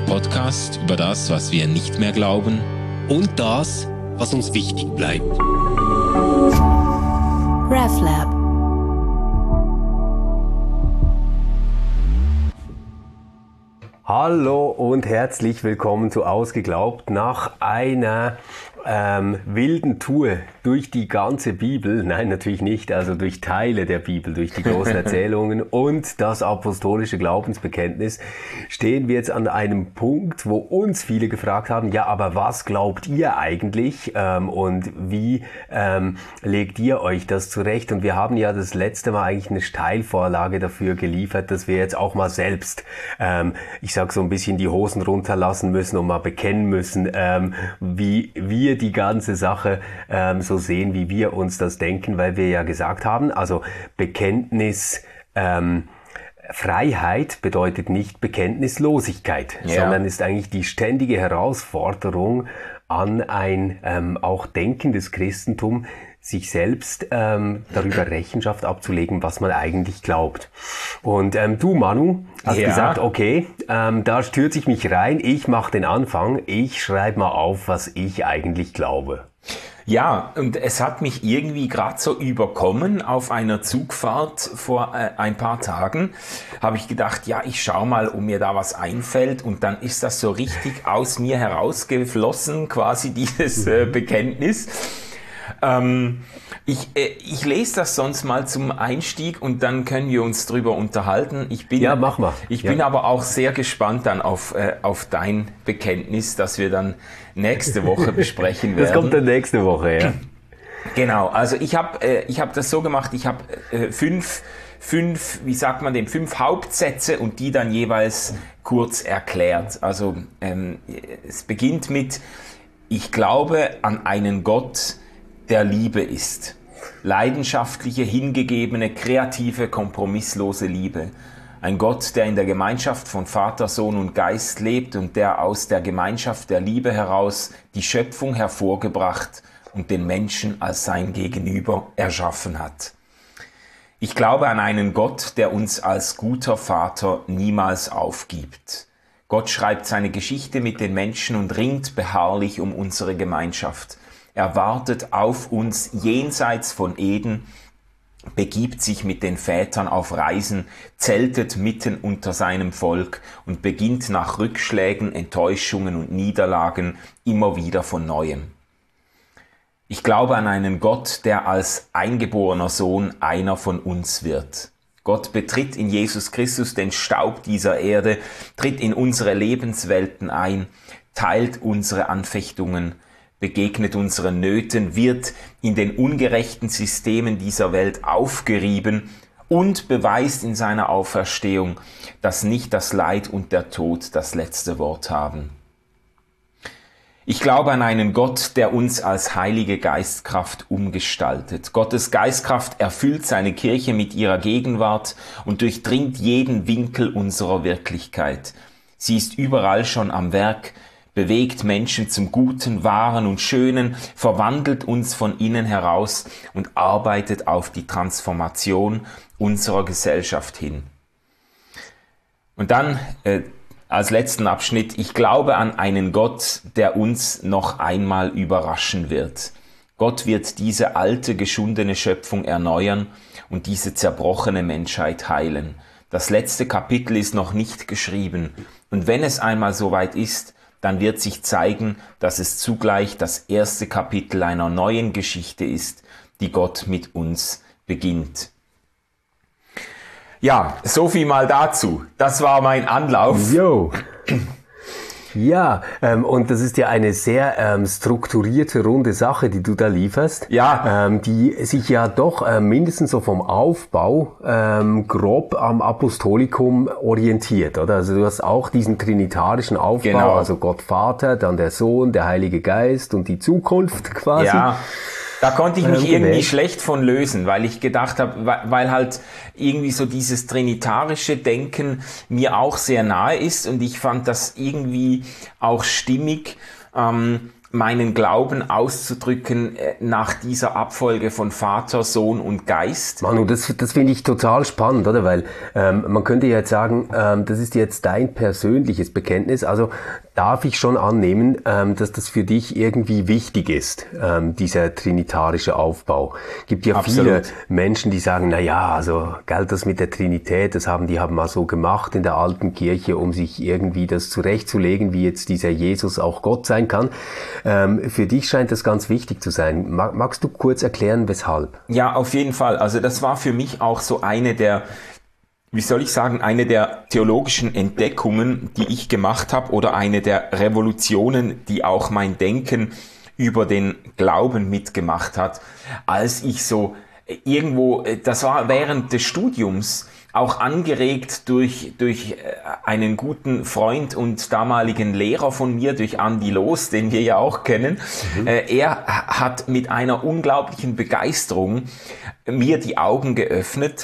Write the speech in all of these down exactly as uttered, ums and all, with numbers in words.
der Podcast über das, was wir nicht mehr glauben und das, was uns wichtig bleibt. RefLab. Hallo und herzlich willkommen zu Ausgeglaubt. Nach einer ähm, wilden Tour durch die ganze Bibel, nein natürlich nicht, also durch Teile der Bibel, durch die großen Erzählungen und das apostolische Glaubensbekenntnis, stehen wir jetzt an einem Punkt, wo uns viele gefragt haben, ja, aber was glaubt ihr eigentlich ähm, und wie ähm, legt ihr euch das zurecht? Und wir haben ja das letzte Mal eigentlich eine Steilvorlage dafür geliefert, dass wir jetzt auch mal selbst, ähm, ich sag so ein bisschen die Hosen runterlassen müssen und mal bekennen müssen, ähm, wie wir die ganze Sache ähm, so sehen, wie wir uns das denken, weil wir ja gesagt haben, also Bekenntnis, ähm, Freiheit bedeutet nicht Bekenntnislosigkeit, ja, sondern ist eigentlich die ständige Herausforderung an ein ähm, auch denkendes Christentum, sich selbst ähm, darüber Rechenschaft abzulegen, was man eigentlich glaubt. Und ähm, du, Manu, hast ja gesagt, okay, ähm, da stürze ich mich rein, ich mache den Anfang, ich schreibe mal auf, was ich eigentlich glaube. Ja, und es hat mich irgendwie gerade so überkommen auf einer Zugfahrt vor äh, ein paar Tagen, habe ich gedacht, ja, ich schau mal, ob mir da was einfällt, und dann ist das so richtig aus mir herausgeflossen, quasi dieses äh, Bekenntnis. Ähm, ich, äh, ich lese das sonst mal zum Einstieg und dann können wir uns drüber unterhalten. Ich bin, ja, mach mal. Ich ja. bin aber auch sehr gespannt dann auf, äh, auf dein Bekenntnis, das wir dann nächste Woche besprechen werden. Das kommt dann nächste Woche, ja. Genau, also ich habe äh, ich hab das so gemacht, ich habe äh, fünf, fünf, wie sagt man dem, fünf Hauptsätze und die dann jeweils kurz erklärt. Also ähm, es beginnt mit: Ich glaube an einen Gott, der Liebe ist. Leidenschaftliche, hingegebene, kreative, kompromisslose Liebe. Ein Gott, der in der Gemeinschaft von Vater, Sohn und Geist lebt und der aus der Gemeinschaft der Liebe heraus die Schöpfung hervorgebracht und den Menschen als sein Gegenüber erschaffen hat. Ich glaube an einen Gott, der uns als guter Vater niemals aufgibt. Gott schreibt seine Geschichte mit den Menschen und ringt beharrlich um unsere Gemeinschaft. Er wartet auf uns jenseits von Eden, begibt sich mit den Vätern auf Reisen, zeltet mitten unter seinem Volk und beginnt nach Rückschlägen, Enttäuschungen und Niederlagen immer wieder von Neuem. Ich glaube an einen Gott, der als eingeborener Sohn einer von uns wird. Gott betritt in Jesus Christus den Staub dieser Erde, tritt in unsere Lebenswelten ein, teilt unsere Anfechtungen, begegnet unseren Nöten, wird in den ungerechten Systemen dieser Welt aufgerieben und beweist in seiner Auferstehung, dass nicht das Leid und der Tod das letzte Wort haben. Ich glaube an einen Gott, der uns als heilige Geistkraft umgestaltet. Gottes Geistkraft erfüllt seine Kirche mit ihrer Gegenwart und durchdringt jeden Winkel unserer Wirklichkeit. Sie ist überall schon am Werk, bewegt Menschen zum Guten, Wahren und Schönen, verwandelt uns von innen heraus und arbeitet auf die Transformation unserer Gesellschaft hin. Und dann äh, als letzten Abschnitt: Ich glaube an einen Gott, der uns noch einmal überraschen wird. Gott wird diese alte, geschundene Schöpfung erneuern und diese zerbrochene Menschheit heilen. Das letzte Kapitel ist noch nicht geschrieben, und wenn es einmal soweit ist, dann wird sich zeigen, dass es zugleich das erste Kapitel einer neuen Geschichte ist, die Gott mit uns beginnt. Ja, so viel mal dazu. Das war mein Anlauf. Jo. Ja, ähm, und das ist ja eine sehr ähm, strukturierte, runde Sache, die du da lieferst. Ja. Ähm, die sich ja doch ähm, mindestens so vom Aufbau ähm, grob am Apostolikum orientiert, oder? Also du hast auch diesen trinitarischen Aufbau, genau. Also Gott Vater, dann der Sohn, der Heilige Geist und die Zukunft quasi. Ja. Da konnte ich mich ähm, irgendwie nee. schlecht von lösen, weil ich gedacht habe, weil halt irgendwie so dieses trinitarische Denken mir auch sehr nahe ist und ich fand das irgendwie auch stimmig. Ähm, meinen Glauben auszudrücken äh, nach dieser Abfolge von Vater, Sohn und Geist. Manu, das, das finde ich total spannend, oder? Weil ähm, man könnte jetzt sagen, ähm, das ist jetzt dein persönliches Bekenntnis. Also darf ich schon annehmen, ähm, dass das für dich irgendwie wichtig ist, ähm, dieser trinitarische Aufbau. Gibt ja Absolut. viele Menschen, die sagen, na ja, also galt das mit der Trinität, das haben die haben mal so gemacht in der alten Kirche, um sich irgendwie das zurechtzulegen, wie jetzt dieser Jesus auch Gott sein kann. Ähm, für dich scheint das ganz wichtig zu sein. Mag, magst du kurz erklären, weshalb? Ja, auf jeden Fall. Also das war für mich auch so eine der, wie soll ich sagen, eine der theologischen Entdeckungen, die ich gemacht habe, oder eine der Revolutionen, die auch mein Denken über den Glauben mitgemacht hat, als ich so irgendwo, das war während des Studiums, auch angeregt durch, durch einen guten Freund und damaligen Lehrer von mir, durch Andi Loos, den wir ja auch kennen. Mhm. Er hat mit einer unglaublichen Begeisterung mir die Augen geöffnet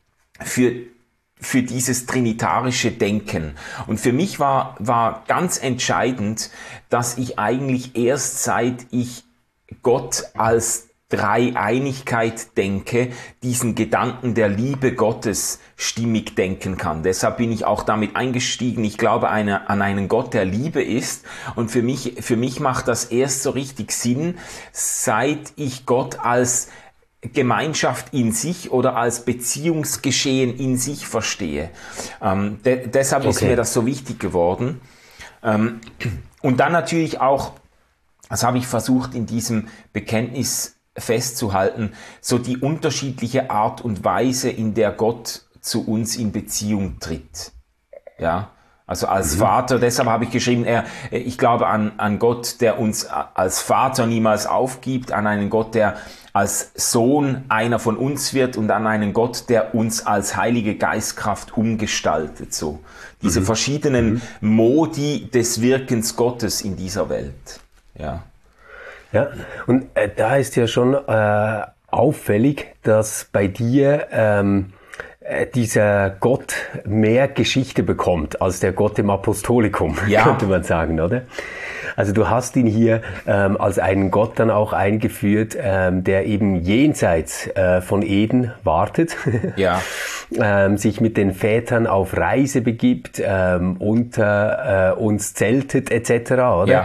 für für dieses trinitarische Denken. Und für mich war, war ganz entscheidend, dass ich eigentlich erst seit ich Gott als Dreieinigkeit denke, diesen Gedanken der Liebe Gottes stimmig denken kann. Deshalb bin ich auch damit eingestiegen. Ich glaube eine, an einen Gott, der Liebe ist. Und für mich, für mich macht das erst so richtig Sinn, seit ich Gott als Gemeinschaft in sich oder als Beziehungsgeschehen in sich verstehe. Ähm, de- deshalb okay. ist mir das so wichtig geworden. Ähm, und dann natürlich auch, das habe ich versucht in diesem Bekenntnis festzuhalten, so die unterschiedliche Art und Weise, in der Gott zu uns in Beziehung tritt. Ja, also als mhm. Vater, deshalb habe ich geschrieben, er, ich glaube an, an Gott, der uns als Vater niemals aufgibt, an einen Gott, der als Sohn einer von uns wird, und an einen Gott, der uns als Heilige Geistkraft umgestaltet. So diese mhm. verschiedenen mhm. Modi des Wirkens Gottes in dieser Welt. Ja. Ja, und äh, da ist ja schon äh, auffällig, dass bei dir ähm, äh, dieser Gott mehr Geschichte bekommt als der Gott im Apostolikum, ja. könnte man sagen, oder? Also du hast ihn hier ähm, als einen Gott dann auch eingeführt, ähm, der eben jenseits äh, von Eden wartet, ja. ähm, sich mit den Vätern auf Reise begibt, ähm, unter äh, uns zeltet et cetera, oder? Ja.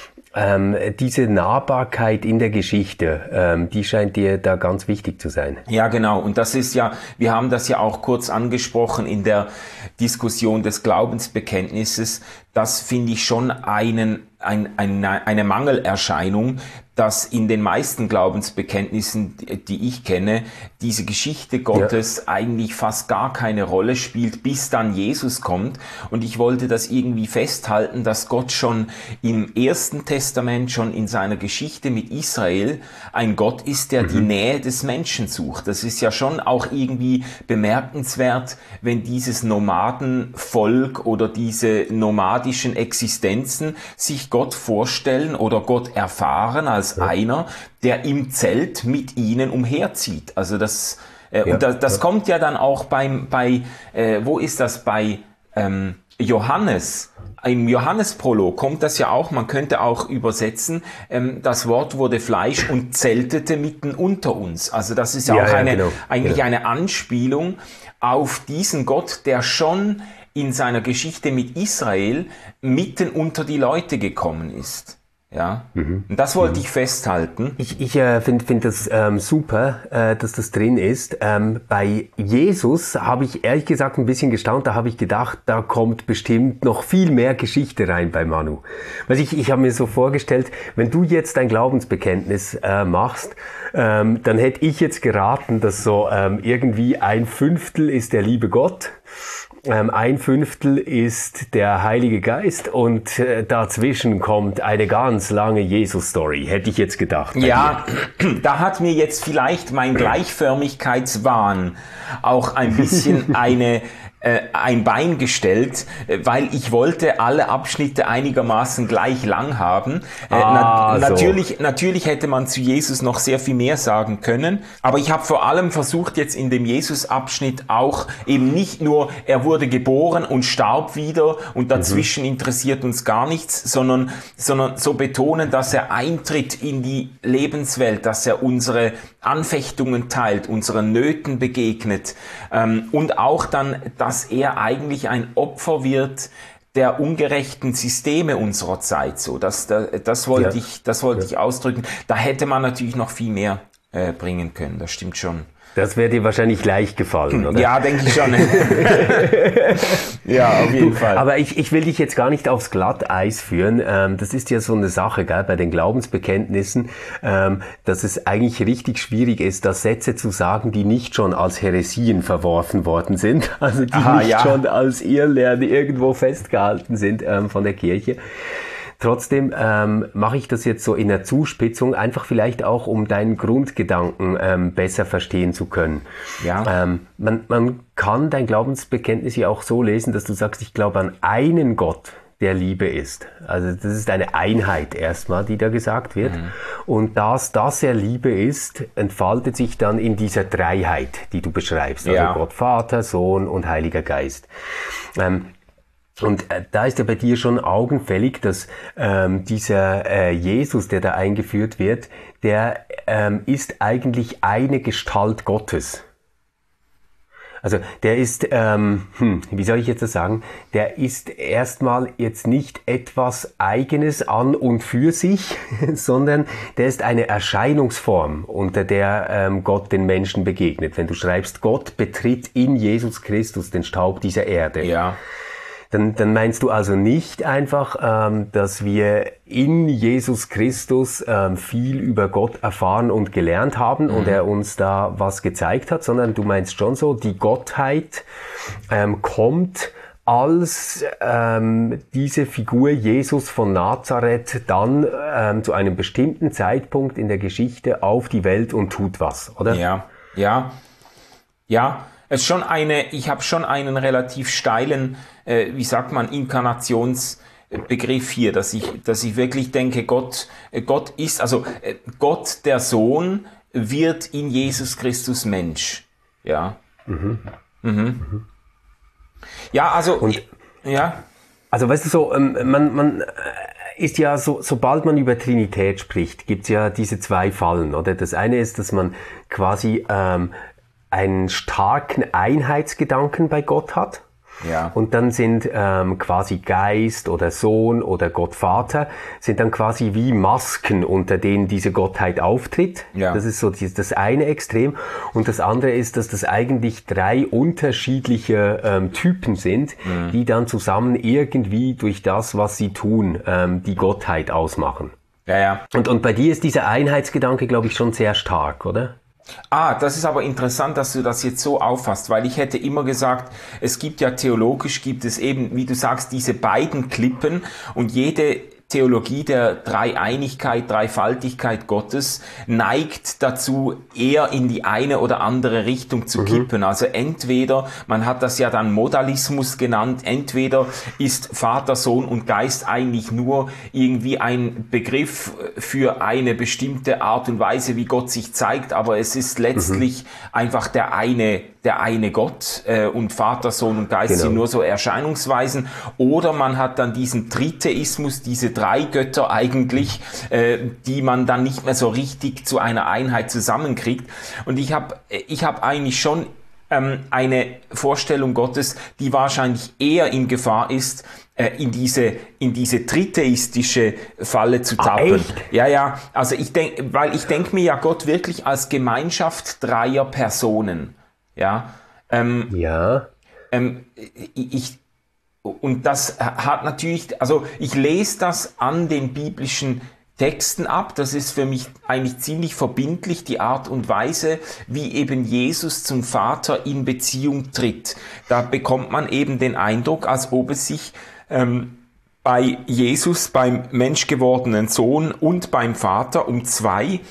Ähm, diese Nahbarkeit in der Geschichte, ähm, die scheint dir da ganz wichtig zu sein. Ja, genau. Und das ist ja, wir haben das ja auch kurz angesprochen in der Diskussion des Glaubensbekenntnisses. Das finde ich schon einen, ein, ein, eine Mangelerscheinung, dass in den meisten Glaubensbekenntnissen, die ich kenne, diese Geschichte Gottes ja. eigentlich fast gar keine Rolle spielt, bis dann Jesus kommt. Und ich wollte das irgendwie festhalten, dass Gott schon im Ersten Testament, schon in seiner Geschichte mit Israel, ein Gott ist, der mhm. die Nähe des Menschen sucht. Das ist ja schon auch irgendwie bemerkenswert, wenn dieses Nomadenvolk oder diese nomadischen Existenzen sich Gott vorstellen oder Gott erfahren als ja. einer, der im Zelt mit ihnen umherzieht. Also das, äh, ja, und das, das ja. kommt ja dann auch beim, bei, äh, wo ist das, bei ähm, Johannes, im Johannesprolog kommt das ja auch, man könnte auch übersetzen, ähm, das Wort wurde Fleisch und zeltete mitten unter uns. Also das ist ja, ja auch ja, eine, genau. eigentlich genau. eine Anspielung auf diesen Gott, der schon in seiner Geschichte mit Israel mitten unter die Leute gekommen ist. Ja, mhm. und das wollte mhm. ich festhalten. Ich, ich äh, finde find das ähm, super, äh, dass das drin ist. Ähm, bei Jesus habe ich ehrlich gesagt ein bisschen gestaunt. Da habe ich gedacht, da kommt bestimmt noch viel mehr Geschichte rein bei Manu. Also ich, ich habe mir so vorgestellt, wenn du jetzt dein Glaubensbekenntnis äh, machst, ähm, dann hätte ich jetzt geraten, dass so ähm, irgendwie ein Fünftel ist der liebe Gott. Ähm, ein Fünftel ist der Heilige Geist und äh, dazwischen kommt eine ganz lange Jesus-Story, hätte ich jetzt gedacht. Ja, dir. Da hat mir jetzt vielleicht mein Gleichförmigkeitswahn auch ein bisschen eine, äh, ein Bein gestellt, äh, weil ich wollte alle Abschnitte einigermaßen gleich lang haben. Äh, Ah, na, so. natürlich, natürlich hätte man zu Jesus noch sehr viel mehr sagen können, aber ich habe vor allem versucht, jetzt in dem Jesus-Abschnitt auch eben nicht nur, er wurde geboren und starb wieder und dazwischen mhm. interessiert uns gar nichts, sondern, sondern so betonen, dass er eintritt in die Lebenswelt, dass er unsere Anfechtungen teilt, unseren Nöten begegnet, ähm, und auch dann, dass er eigentlich ein Opfer wird der ungerechten Systeme unserer Zeit. So, das, das, das wollte ja. ich, das wollte ja. ich ausdrücken. Da hätte man natürlich noch viel mehr äh, bringen können. Das stimmt schon. Das wäre dir wahrscheinlich leicht gefallen, oder? Ja, denke ich schon. Ja, auf jeden Fall. Aber ich, ich will dich jetzt gar nicht aufs Glatteis führen. Ähm, das ist ja so eine Sache, gell, bei den Glaubensbekenntnissen, ähm, dass es eigentlich richtig schwierig ist, da Sätze zu sagen, die nicht schon als Häresien verworfen worden sind. Also die Aha, nicht ja. schon als Irrlehre irgendwo festgehalten sind ähm, von der Kirche. Trotzdem ähm, mache ich das jetzt so in der Zuspitzung, einfach vielleicht auch, um deinen Grundgedanken ähm, besser verstehen zu können. Ja. Ähm, man, man kann dein Glaubensbekenntnis ja auch so lesen, dass du sagst, ich glaube an einen Gott, der Liebe ist. Also das ist eine Einheit erstmal, die da gesagt wird. Mhm. Und das, dass er Liebe ist, entfaltet sich dann in dieser Dreiheit, die du beschreibst. Also ja. Gott, Vater, Sohn und Heiliger Geist. Ähm, Und äh, da ist ja bei dir schon augenfällig, dass ähm, dieser äh, Jesus, der da eingeführt wird, der ähm, ist eigentlich eine Gestalt Gottes. Also der ist, ähm, hm, wie soll ich jetzt das sagen, der ist erstmal jetzt nicht etwas Eigenes an und für sich, sondern der ist eine Erscheinungsform, unter der ähm, Gott den Menschen begegnet. Wenn du schreibst, Gott betritt in Jesus Christus den Staub dieser Erde. Ja. Dann, dann meinst du also nicht einfach, ähm, dass wir in Jesus Christus ähm, viel über Gott erfahren und gelernt haben mhm. und er uns da was gezeigt hat, sondern du meinst schon so, die Gottheit ähm, kommt als ähm, diese Figur Jesus von Nazareth dann ähm, zu einem bestimmten Zeitpunkt in der Geschichte auf die Welt und tut was, oder? Ja, ja, ja. Es ist schon eine, ich habe schon einen relativ steilen, äh, wie sagt man, Inkarnationsbegriff hier, dass ich, dass ich wirklich denke, Gott, äh, Gott ist, also äh, Gott, der Sohn, wird in Jesus Christus Mensch. Ja. Mhm. Mhm. Mhm. Ja, also, Und, ja. Also weißt du so, ähm, man, man ist ja so, sobald man über Trinität spricht, gibt's ja diese zwei Fallen, oder? Das eine ist, dass man quasi ähm, einen starken Einheitsgedanken bei Gott hat. Ja. Und dann sind ähm, quasi Geist oder Sohn oder Gott Vater sind dann quasi wie Masken, unter denen diese Gottheit auftritt. Ja. Das ist so die, das eine Extrem. Und das andere ist, dass das eigentlich drei unterschiedliche ähm, Typen sind, mhm. die dann zusammen irgendwie durch das, was sie tun, ähm, die Gottheit ausmachen. Ja, ja. Und, und bei dir ist dieser Einheitsgedanke, glaube ich, schon sehr stark, oder? Ah, das ist aber interessant, dass du das jetzt so auffasst, weil ich hätte immer gesagt, es gibt ja theologisch, gibt es eben, wie du sagst, diese beiden Klippen und jede Theologie der Dreieinigkeit, Dreifaltigkeit Gottes neigt dazu, eher in die eine oder andere Richtung zu kippen. Mhm. Also entweder, man hat das ja dann Modalismus genannt, entweder ist Vater, Sohn und Geist eigentlich nur irgendwie ein Begriff für eine bestimmte Art und Weise, wie Gott sich zeigt, aber es ist letztlich mhm. einfach der eine der eine Gott äh, und Vater, Sohn und Geist genau. sind nur so Erscheinungsweisen. Oder man hat dann diesen Tritheismus, diese drei Götter eigentlich, äh, die man dann nicht mehr so richtig zu einer Einheit zusammenkriegt. Und ich habe ich hab eigentlich schon ähm, eine Vorstellung Gottes, die wahrscheinlich eher in Gefahr ist, äh, in diese in diese tritheistische Falle zu tappen. Ah, echt? Ja, ja. Also ich denke, weil ich denke mir ja Gott wirklich als Gemeinschaft dreier Personen. Ja, ähm, ja. Ähm, ich, und das hat natürlich, also ich lese das an den biblischen Texten ab, das ist für mich eigentlich ziemlich verbindlich, die Art und Weise, wie eben Jesus zum Vater in Beziehung tritt. Da bekommt man eben den Eindruck, als ob es sich ähm, bei Jesus, beim menschgewordenen Sohn und beim Vater um zwei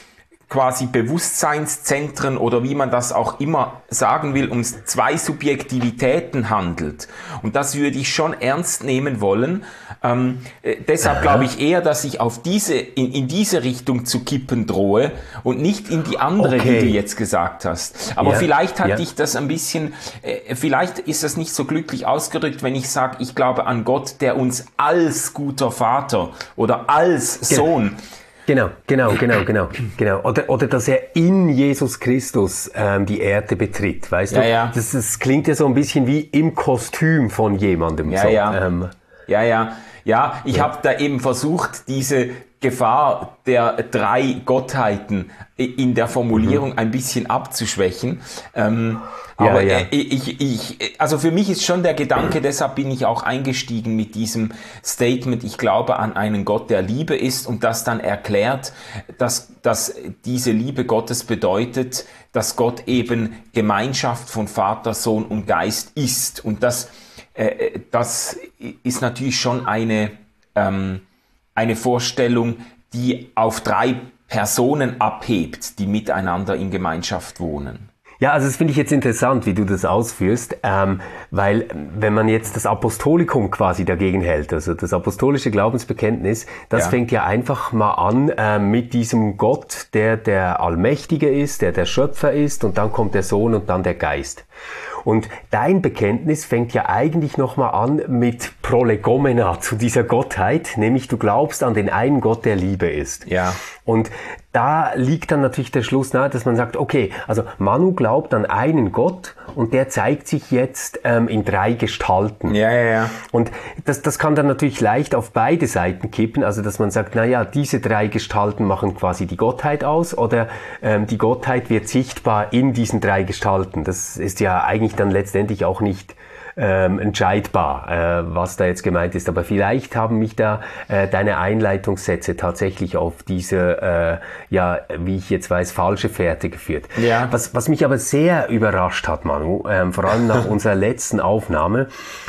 quasi Bewusstseinszentren oder wie man das auch immer sagen will, um zwei Subjektivitäten handelt. Und das würde ich schon ernst nehmen wollen. Ähm, äh, deshalb glaube ich eher, dass ich auf diese, in, in diese Richtung zu kippen drohe und nicht in die andere, Okay. die du jetzt gesagt hast. Aber Ja, vielleicht hat ja. dich das ein bisschen, äh, vielleicht ist das nicht so glücklich ausgedrückt, wenn ich sage, ich glaube an Gott, der uns als guter Vater oder als Sohn. Genau, genau, genau, genau, genau. Oder, oder dass er in Jesus Christus ähm, die Erde betritt, weißt Ja, du? ja. Das, das klingt ja so ein bisschen wie im Kostüm von jemandem. Ja, so. ja. Ähm, Ja, ja, ja, ich habe da eben versucht, diese Gefahr der drei Gottheiten in der Formulierung mhm. ein bisschen abzuschwächen. Ähm, Ja, aber ja. äh, ich, ich, also für mich ist schon der Gedanke, deshalb bin ich auch eingestiegen mit diesem Statement, ich glaube an einen Gott, der Liebe ist und das dann erklärt, dass, dass diese Liebe Gottes bedeutet, dass Gott eben Gemeinschaft von Vater, Sohn und Geist ist. Und das äh, das ist natürlich schon eine, ähm, eine Vorstellung, die auf drei Personen abhebt, die miteinander in Gemeinschaft wohnen. Ja, also das finde ich jetzt interessant, wie du das ausführst, ähm, weil wenn man jetzt das Apostolikum quasi dagegen hält, also das apostolische Glaubensbekenntnis, das Ja. fängt ja einfach mal an äh, mit diesem Gott, der der Allmächtige ist, der der Schöpfer ist und dann kommt der Sohn und dann der Geist. Und dein Bekenntnis fängt ja eigentlich nochmal an mit Prolegomena zu dieser Gottheit, nämlich du glaubst an den einen Gott, der Liebe ist. Ja. Und da liegt dann natürlich der Schluss nahe, dass man sagt, okay, also Manu glaubt an einen Gott und der zeigt sich jetzt ähm, in drei Gestalten. Ja, ja, ja. Und das, das kann dann natürlich leicht auf beide Seiten kippen, also dass man sagt, na ja, diese drei Gestalten machen quasi die Gottheit aus oder ähm, die Gottheit wird sichtbar in diesen drei Gestalten. Das ist ja eigentlich dann letztendlich auch nicht ähm, entscheidbar, äh, was da jetzt gemeint ist. Aber vielleicht haben mich da äh, deine Einleitungssätze tatsächlich auf diese, äh, ja, wie ich jetzt weiß, falsche Fährte geführt. Ja. Was, was mich aber sehr überrascht hat, Manu, ähm, vor allem nach unserer letzten Aufnahme,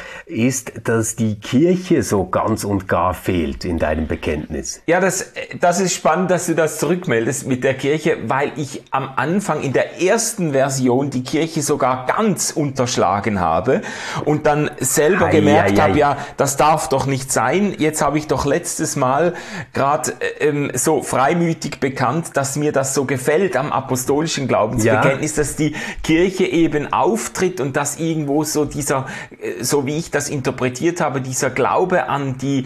ist, dass die Kirche so ganz und gar fehlt in deinem Bekenntnis. Ja, das, das ist spannend, dass du das zurückmeldest mit der Kirche, weil ich am Anfang in der ersten Version die Kirche sogar ganz unterschlagen habe und dann selber Ei, gemerkt ei, habe, ei. ja, das darf doch nicht sein. Jetzt habe ich doch letztes Mal gerade ähm, so freimütig bekannt, dass mir das so gefällt am apostolischen Glaubensbekenntnis, ja. dass die Kirche eben auftritt und dass irgendwo so dieser, so wie ich das interpretiert habe, dieser Glaube an die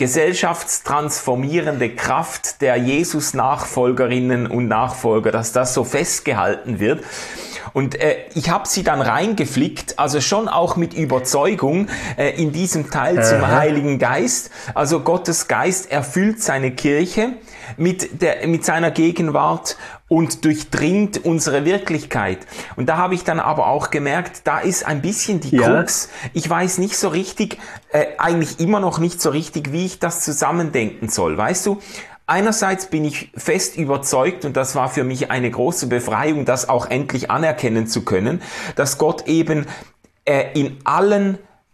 gesellschaftstransformierende Kraft der Jesus-Nachfolgerinnen und Nachfolger, dass das so festgehalten wird. Und äh, ich habe sie dann reingeflickt, also schon auch mit Überzeugung äh, in diesem Teil Aha. zum Heiligen Geist. Also Gottes Geist erfüllt seine Kirche mit, der, mit seiner Gegenwart und durchdringt unsere Wirklichkeit. Und da habe ich dann aber auch gemerkt, da ist ein bisschen die ja. Krux. Ich weiß nicht so richtig, äh, eigentlich immer noch nicht so richtig, wie ich das zusammendenken soll. Weißt du, einerseits bin ich fest überzeugt, und das war für mich eine große Befreiung, das auch endlich anerkennen zu können, dass Gott eben äh, in allen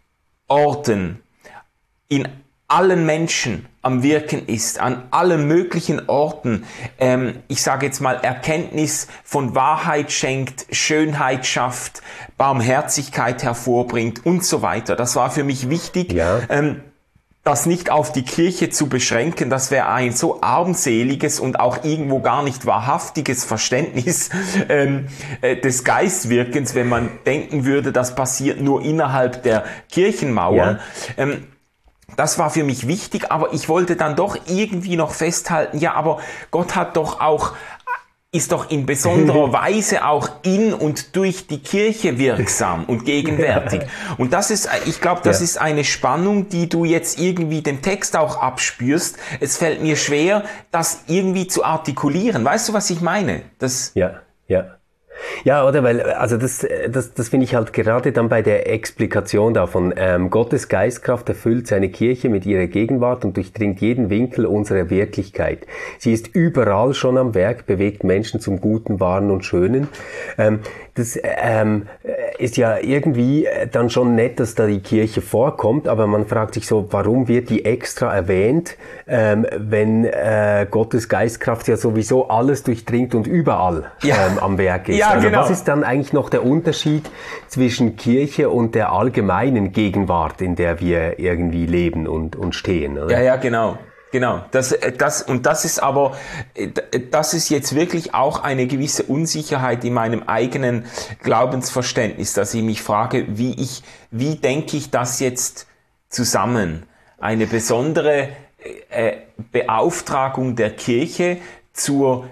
Orten, in allen Menschen am Wirken ist, an allen möglichen Orten, ähm, ich sage jetzt mal, Erkenntnis von Wahrheit schenkt, Schönheit schafft, Barmherzigkeit hervorbringt und so weiter. Das war für mich wichtig, ja. ähm, das nicht auf die Kirche zu beschränken. Das wäre ein so armseliges und auch irgendwo gar nicht wahrhaftiges Verständnis ähm, äh, des Geistwirkens, wenn man denken würde, das passiert nur innerhalb der Kirchenmauern. Ja. Ähm, Das war für mich wichtig, aber ich wollte dann doch irgendwie noch festhalten, ja, aber Gott hat doch auch, ist doch in besonderer Weise auch in und durch die Kirche wirksam und gegenwärtig. Und das ist, ich glaube, das ja. ist eine Spannung, die du jetzt irgendwie dem Text auch abspürst. Es fällt mir schwer, das irgendwie zu artikulieren. Weißt du, was ich meine? Das ja, ja. Ja, oder? Weil, also das, das, das finde ich halt gerade dann bei der Explikation davon. Ähm, Gottes Geistkraft erfüllt seine Kirche mit ihrer Gegenwart und durchdringt jeden Winkel unserer Wirklichkeit. Sie ist überall schon am Werk, bewegt Menschen zum Guten, Wahren und Schönen. Ähm, das, ähm, ist ja irgendwie dann schon nett, dass da die Kirche vorkommt, aber man fragt sich so, warum wird die extra erwähnt, ähm, wenn äh, Gottes Geistkraft ja sowieso alles durchdringt und überall ja. ähm, am Werk ist. Ja, also genau. was ist dann eigentlich noch der Unterschied zwischen Kirche und der allgemeinen Gegenwart, in der wir irgendwie leben und, und stehen? Oder? Ja, ja, genau. Genau, das, das, und das ist aber, das ist jetzt wirklich auch eine gewisse Unsicherheit in meinem eigenen Glaubensverständnis, dass ich mich frage, wie ich, wie denke ich das jetzt zusammen? Eine besondere äh, Beauftragung der Kirche zur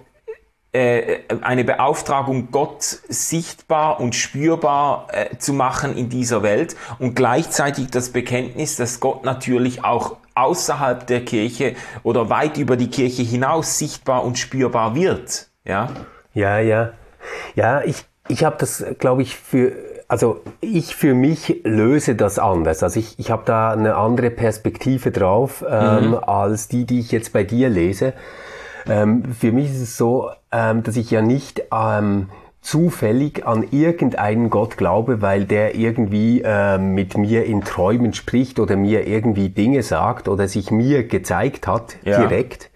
eine Beauftragung, Gott sichtbar und spürbar äh, zu machen in dieser Welt und gleichzeitig das Bekenntnis, dass Gott natürlich auch außerhalb der Kirche oder weit über die Kirche hinaus sichtbar und spürbar wird. Ja, ja, ja. Ja, ich, ich habe das, glaube ich, für... Also ich für mich löse das anders. Also ich, ich habe da eine andere Perspektive drauf ähm, mhm. als die, die ich jetzt bei dir lese. Ähm, für mich ist es so, ähm, dass ich ja nicht ähm, zufällig an irgendeinen Gott glaube, weil der irgendwie ähm, mit mir in Träumen spricht oder mir irgendwie Dinge sagt oder sich mir gezeigt hat, ja. direkt.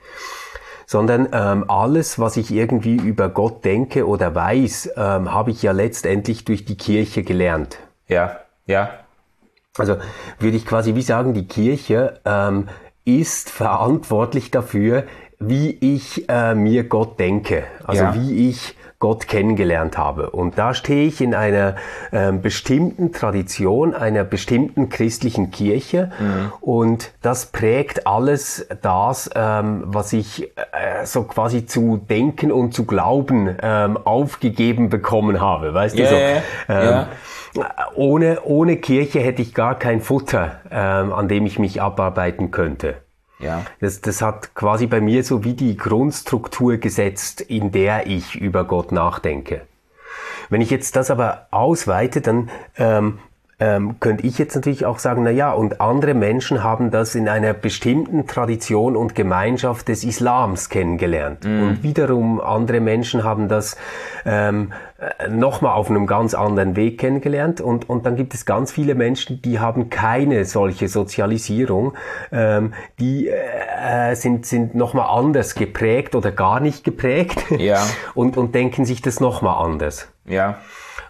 Sondern ähm, alles, was ich irgendwie über Gott denke oder weiß, ähm, habe ich ja letztendlich durch die Kirche gelernt. Ja, ja. Also würde ich quasi wie sagen, die Kirche ähm, ist verantwortlich dafür, wie ich äh, mir Gott denke, also ja. wie ich Gott kennengelernt habe. Und da stehe ich in einer äh, bestimmten Tradition, einer bestimmten christlichen Kirche mhm. und das prägt alles das, ähm, was ich äh, so quasi zu denken und zu glauben ähm, aufgegeben bekommen habe, weißt yeah, du so. Ähm, ja. Ohne, ohne Kirche hätte ich gar kein Futter, ähm, an dem ich mich abarbeiten könnte. Ja. Das, das hat quasi bei mir so wie die Grundstruktur gesetzt, in der ich über Gott nachdenke. Wenn ich jetzt das aber ausweite, dann ähm, ähm, könnte ich jetzt natürlich auch sagen, na ja, und andere Menschen haben das in einer bestimmten Tradition und Gemeinschaft des Islams kennengelernt. Mm. Und wiederum andere Menschen haben das ähm, nochmal auf einem ganz anderen Weg kennengelernt. Und, und dann gibt es ganz viele Menschen, die haben keine solche Sozialisierung. Ähm, die äh, sind, sind nochmal anders geprägt oder gar nicht geprägt. Ja. und, und denken sich das nochmal anders. Ja.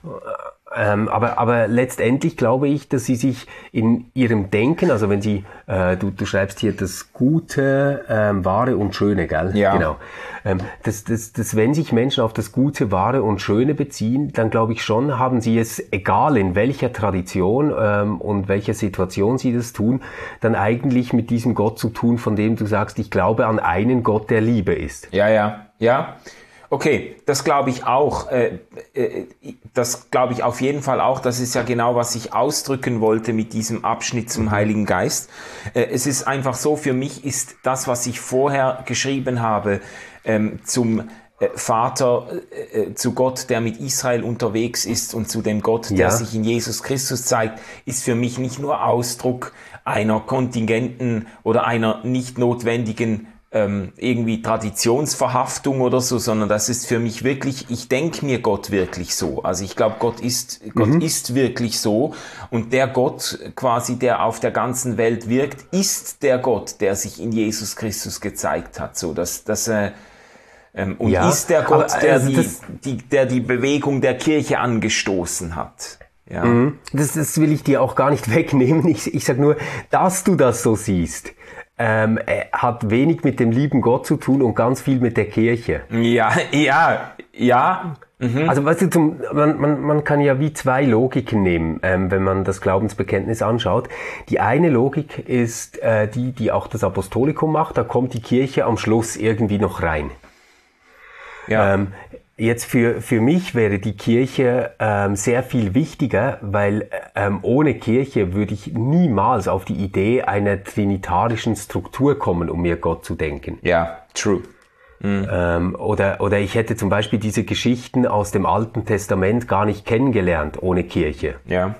Ähm, aber, aber letztendlich glaube ich, dass sie sich in ihrem Denken, also wenn sie, äh, du, du schreibst hier das Gute, ähm, Wahre und Schöne, gell? Ja. Genau. Ähm, dass, dass, dass wenn sich Menschen auf das Gute, Wahre und Schöne beziehen, dann glaube ich schon, haben sie es, egal in welcher Tradition ähm, und welcher Situation sie das tun, dann eigentlich mit diesem Gott zu tun, von dem du sagst, ich glaube an einen Gott, der Liebe ist. Ja, ja, ja. Okay, das glaube ich auch. Äh, äh, das glaube ich auf jeden Fall auch. Das ist ja genau, was ich ausdrücken wollte mit diesem Abschnitt zum Heiligen Geist. Äh, es ist einfach so, für mich ist das, was ich vorher geschrieben habe, ähm, zum äh, Vater, äh, zu Gott, der mit Israel unterwegs ist und zu dem Gott, der ja. sich in Jesus Christus zeigt, ist für mich nicht nur Ausdruck einer kontingenten oder einer nicht notwendigen Ähm, irgendwie Traditionsverhaftung oder so, sondern das ist für mich wirklich, ich denke mir Gott wirklich so. Also ich glaube, Gott ist, mhm. Gott ist wirklich so und der Gott quasi, der auf der ganzen Welt wirkt, ist der Gott, der sich in Jesus Christus gezeigt hat. So, dass, dass, äh, ähm, und ja, ist der Gott, aber, der, also die, die, der die Bewegung der Kirche angestoßen hat. Ja. Mhm. Das, das will ich dir auch gar nicht wegnehmen. Ich, ich sag nur, dass du das so siehst. Ähm, hat wenig mit dem lieben Gott zu tun und ganz viel mit der Kirche. Ja, ja, ja. Mhm. Also weißt du, zum, man, man, man kann ja wie zwei Logiken nehmen, ähm, wenn man das Glaubensbekenntnis anschaut. Die eine Logik ist äh, die, die auch das Apostolikum macht, da kommt die Kirche am Schluss irgendwie noch rein. Ja. Ähm, Jetzt für, für mich wäre die Kirche ähm, sehr viel wichtiger, weil ähm, ohne Kirche würde ich niemals auf die Idee einer trinitarischen Struktur kommen, um mir Gott zu denken. Ja, true. Mhm. Ähm, oder, oder ich hätte zum Beispiel diese Geschichten aus dem Alten Testament gar nicht kennengelernt ohne Kirche. Ja.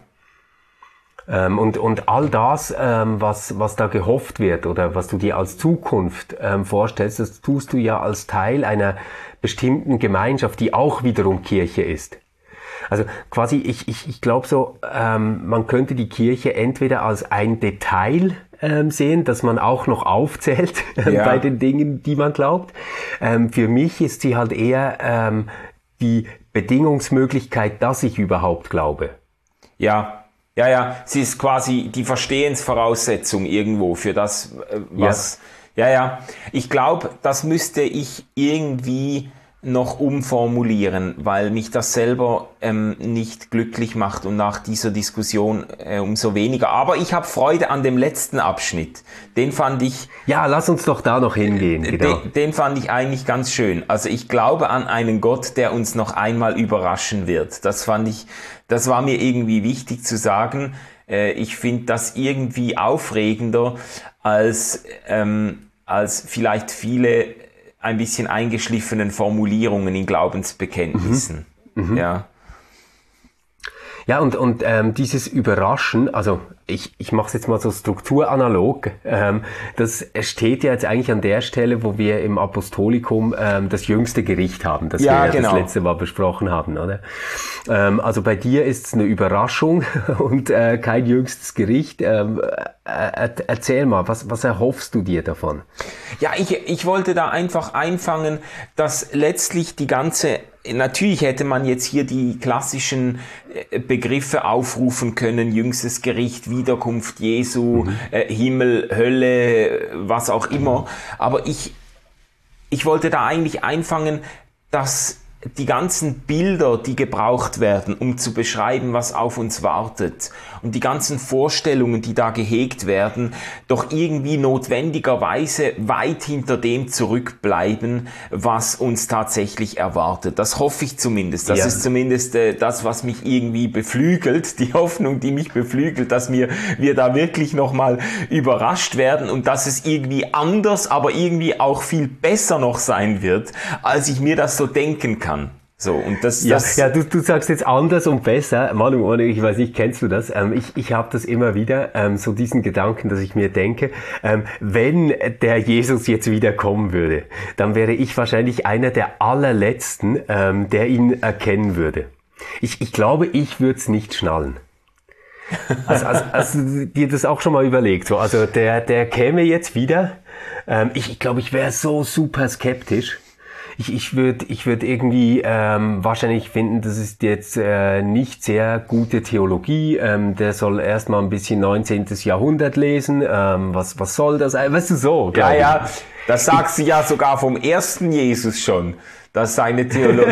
Ähm, und, und all das, ähm, was, was da gehofft wird oder was du dir als Zukunft ähm, vorstellst, das tust du ja als Teil einer bestimmten Gemeinschaft, die auch wiederum Kirche ist. Also quasi, ich, ich, ich glaube so, ähm, man könnte die Kirche entweder als ein Detail ähm, sehen, dass man auch noch aufzählt äh, Ja. bei den Dingen, die man glaubt. Ähm, für mich ist sie halt eher ähm, die Bedingungsmöglichkeit, dass ich überhaupt glaube. Ja, ja, ja. Sie ist quasi die Verstehensvoraussetzung irgendwo für das, äh, was... Ja, ja. ja. Ich glaube, das müsste ich irgendwie noch umformulieren, weil mich das selber ähm, nicht glücklich macht und nach dieser Diskussion äh, umso weniger. Aber ich habe Freude an dem letzten Abschnitt. Den fand ich... Ja, lass uns doch da noch hingehen. Genau. Den, den fand ich eigentlich ganz schön. Also ich glaube an einen Gott, der uns noch einmal überraschen wird. Das fand ich, das war mir irgendwie wichtig zu sagen. Äh, ich finde das irgendwie aufregender als, ähm, als vielleicht viele ein bisschen eingeschliffenen Formulierungen in Glaubensbekenntnissen. Mhm. Ja. Ja, und, und ähm, dieses Überraschen, also ich, ich mache es jetzt mal so strukturanalog, ähm, das steht ja jetzt eigentlich an der Stelle, wo wir im Apostolikum ähm, das jüngste Gericht haben, das ja, wir genau. das letzte Mal besprochen haben, oder? Ähm, also bei dir ist es eine Überraschung und äh, kein jüngstes Gericht. Ähm, äh, erzähl mal, was, was erhoffst du dir davon? Ja, ich, ich wollte da einfach einfangen, dass letztlich die ganze... Natürlich hätte man jetzt hier die klassischen Begriffe aufrufen können, jüngstes Gericht, Wiederkunft Jesu, mhm. äh, Himmel, Hölle, was auch immer. Aber ich, ich wollte da eigentlich einfangen, dass die ganzen Bilder, die gebraucht werden, um zu beschreiben, was auf uns wartet, und die ganzen Vorstellungen, die da gehegt werden, doch irgendwie notwendigerweise weit hinter dem zurückbleiben, was uns tatsächlich erwartet. Das hoffe ich zumindest. Das ja. ist zumindest äh, das, was mich irgendwie beflügelt, die Hoffnung, die mich beflügelt, dass wir, wir da wirklich nochmal überrascht werden und dass es irgendwie anders, aber irgendwie auch viel besser noch sein wird, als ich mir das so denken kann. So, und das, ja, das ja, du, du sagst jetzt anders und besser. Manu, ich weiß nicht, kennst du das? Ähm, ich ich habe das immer wieder, ähm, so diesen Gedanken, dass ich mir denke, ähm, wenn der Jesus jetzt wieder kommen würde, dann wäre ich wahrscheinlich einer der allerletzten, ähm, der ihn erkennen würde. Ich, ich glaube, ich würde es nicht schnallen. Also, also, also dir das auch schon mal überlegt? So, also der, der käme jetzt wieder. Ähm, ich ich glaube, ich wäre so super skeptisch. Ich, ich würde ich würd irgendwie ähm, wahrscheinlich finden, das ist jetzt äh, nicht sehr gute Theologie. Ähm, der soll erstmal ein bisschen neunzehnten. Jahrhundert lesen. Ähm, was, was soll das? Weißt du, so. Ja, ja, das sagst du ja sogar vom ersten Jesus schon, dass seine Theologie...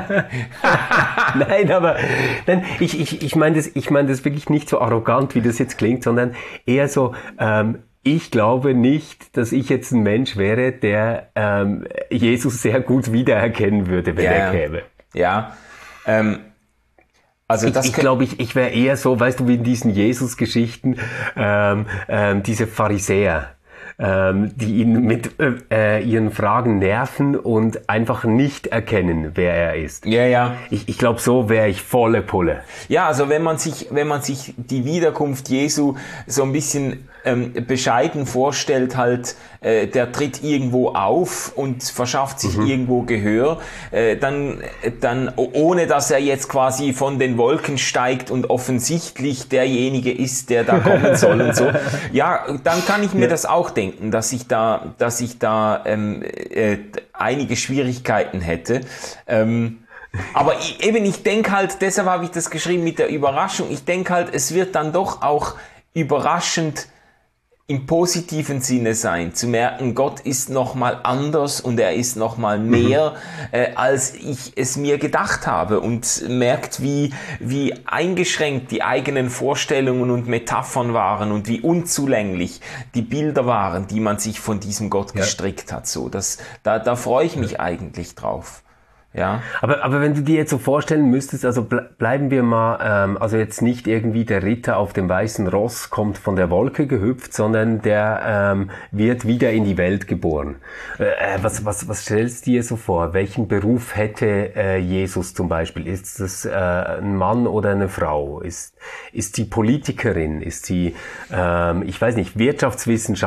Nein, aber nein, ich, ich, ich meine das, ich meine das wirklich nicht so arrogant, wie das jetzt klingt, sondern eher so... Ähm, Ich glaube nicht, dass ich jetzt ein Mensch wäre, der ähm, Jesus sehr gut wiedererkennen würde, wenn ja, er käme. Ja, ähm, also ich, das ich glaube, ich, ich wäre eher so, weißt du, wie in diesen Jesus-Geschichten, ähm, ähm, diese Pharisäer, ähm, die ihn mit äh, ihren Fragen nerven und einfach nicht erkennen, wer er ist. Ja, ja. Ich, ich glaube, so wäre ich volle Pulle. Ja, also wenn man sich, wenn man sich die Wiederkunft Jesu so ein bisschen ähm, bescheiden vorstellt, halt, äh, der tritt irgendwo auf und verschafft sich mhm. irgendwo Gehör, äh, dann, dann, ohne dass er jetzt quasi von den Wolken steigt und offensichtlich derjenige ist, der da kommen soll und so. Ja, dann kann ich mir ja. das auch denken, dass ich da, dass ich da ähm, äh, einige Schwierigkeiten hätte. Ähm, aber ich, eben, ich denke halt, deshalb habe ich das geschrieben mit der Überraschung, ich denke halt, es wird dann doch auch überraschend im positiven Sinne sein, zu merken, Gott ist nochmal anders und er ist nochmal mehr, mhm. äh, als ich es mir gedacht habe, und merkt, wie, wie eingeschränkt die eigenen Vorstellungen und Metaphern waren und wie unzulänglich die Bilder waren, die man sich von diesem Gott ja. gestrickt hat. So, das, da, da freue ich mich ja. eigentlich drauf. Ja. Aber, aber wenn du dir jetzt so vorstellen müsstest, also ble- bleiben wir mal, ähm, also jetzt nicht irgendwie der Ritter auf dem weißen Ross kommt von der Wolke gehüpft, sondern der ähm, wird wieder in die Welt geboren. Äh, was, was, was stellst du dir so vor? Welchen Beruf hätte äh, Jesus zum Beispiel? Ist das äh, ein Mann oder eine Frau? Ist, ist sie Politikerin? Ist sie, ähm, ich weiß nicht,